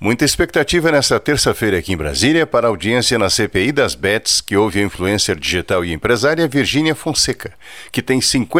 Muita expectativa nesta terça-feira aqui em Brasília para a audiência na CPI das Bets, que houve a influencer digital e empresária Virgínia Fonseca, que tem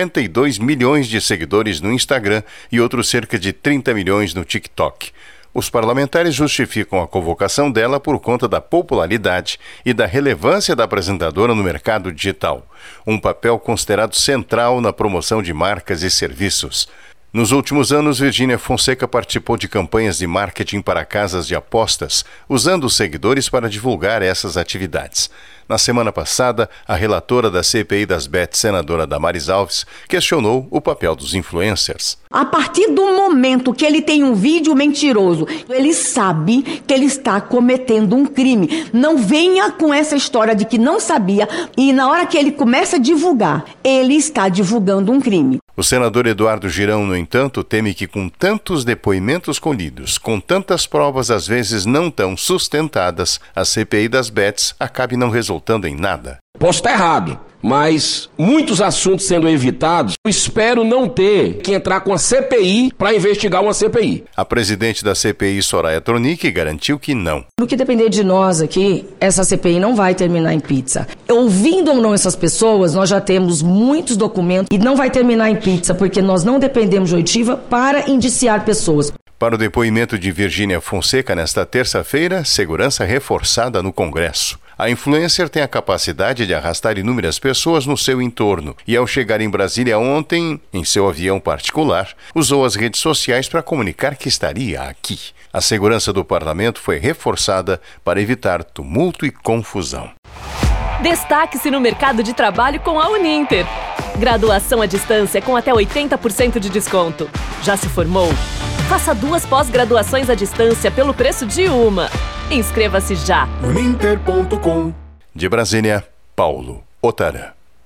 52 milhões de seguidores no Instagram e outros cerca de 30 milhões no TikTok. Os parlamentares justificam a convocação dela por conta da popularidade e da relevância da apresentadora no mercado digital, um papel considerado central na promoção de marcas e serviços. Nos últimos anos, Virgínia Fonseca participou de campanhas de marketing para casas de apostas, usando os seguidores para divulgar essas atividades. Na semana passada, a relatora da CPI das Bets, senadora Damares Alves, questionou o papel dos influencers. A partir do momento que ele tem um vídeo mentiroso, ele sabe que ele está cometendo um crime. Não venha com essa história de que não sabia e na hora que ele começa a divulgar, ele está divulgando um crime. O senador Eduardo Girão, no entanto, teme que com tantos depoimentos colhidos, com tantas provas às vezes não tão sustentadas, a CPI das Bets acabe não resultando em nada. Posso estar errado, mas muitos assuntos sendo evitados, eu espero não ter que entrar com a CPI para investigar uma CPI. A presidente da CPI, Soraya Tronic, garantiu que não. No que depender de nós aqui, essa CPI não vai terminar em pizza. Ouvindo ou não essas pessoas, nós já temos muitos documentos e não vai terminar em pizza, porque nós não dependemos de oitiva para indiciar pessoas. Para o depoimento de Virgínia Fonseca nesta terça-feira, segurança reforçada no Congresso. A influencer tem a capacidade de arrastar inúmeras pessoas no seu entorno e, ao chegar em Brasília ontem, em seu avião particular, usou as redes sociais para comunicar que estaria aqui. A segurança do parlamento foi reforçada para evitar tumulto e confusão. Destaque-se no mercado de trabalho com a Uninter. Graduação à distância com até 80% de desconto. Já se formou? Faça 2 pós-graduações à distância pelo preço de uma. Inscreva-se já. Uninter.com. De Brasília, Paulo Otarã.